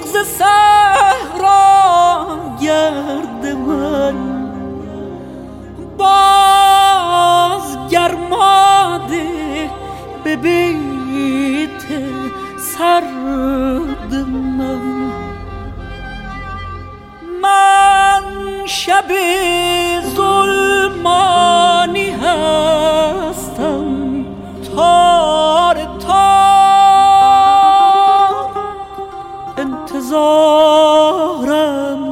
بغض صحرا گرد من باز گرماده به بیت سرد من شب ظلمانی هستم تار تار انتظارم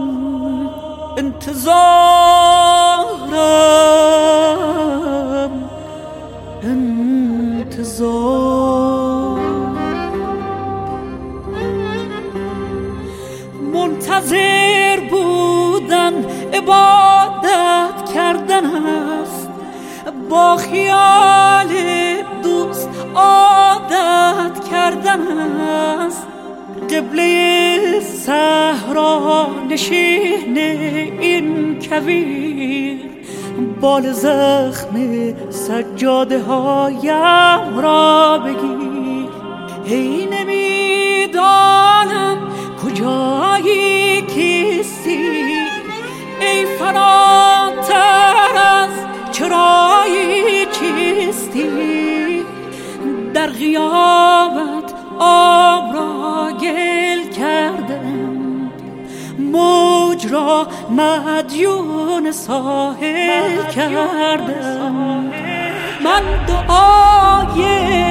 منتظر بودن عبادت کردن است با خیال دوست عادت کردن است قبله صحرا نشین این کویر بال زخم سجاده هایم را بگیر ای نمیدانم کجایی کیستی ای فراتر از چرایی چیستی در غیابت آب را گل کردم موج را مدیون ساحل کردم من دعای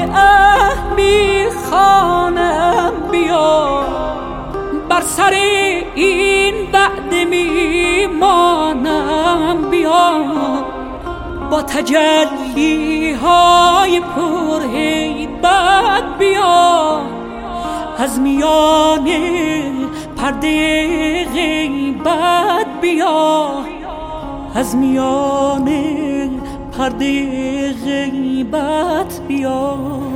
میخوانم بیا بر سر این وعده میمانم بیا با تجلی های پر هیبت بیا از میان پرده غیبت بیا از میان پرده غیبت بیا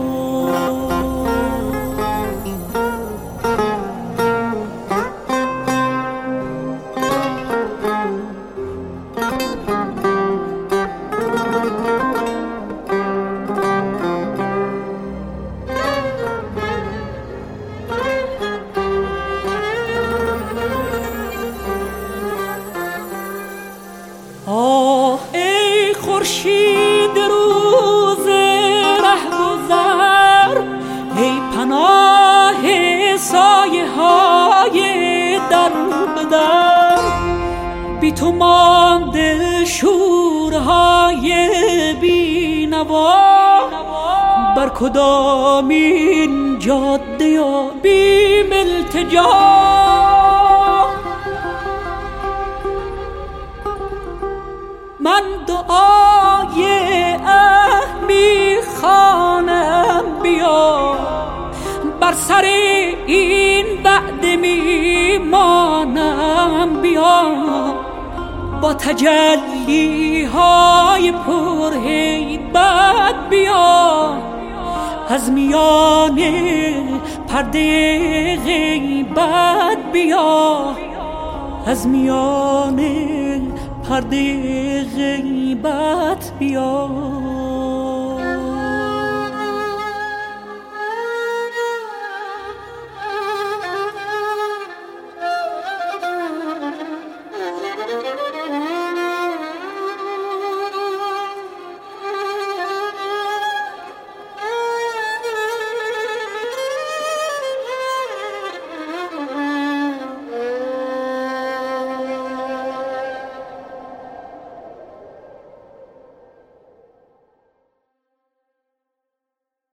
آه ای خورشید روز رهگذر ای پناه سایه های در بدر بی تو مانده شورهای بی نوا بر کدامین جاده یا بیم التجا من دعای میخوانم بیا بر سر این وعده میمانم بیا با تجلی های پر هیبت بیا از میان پرده غیبت بیا از میان پرده غیبت بیا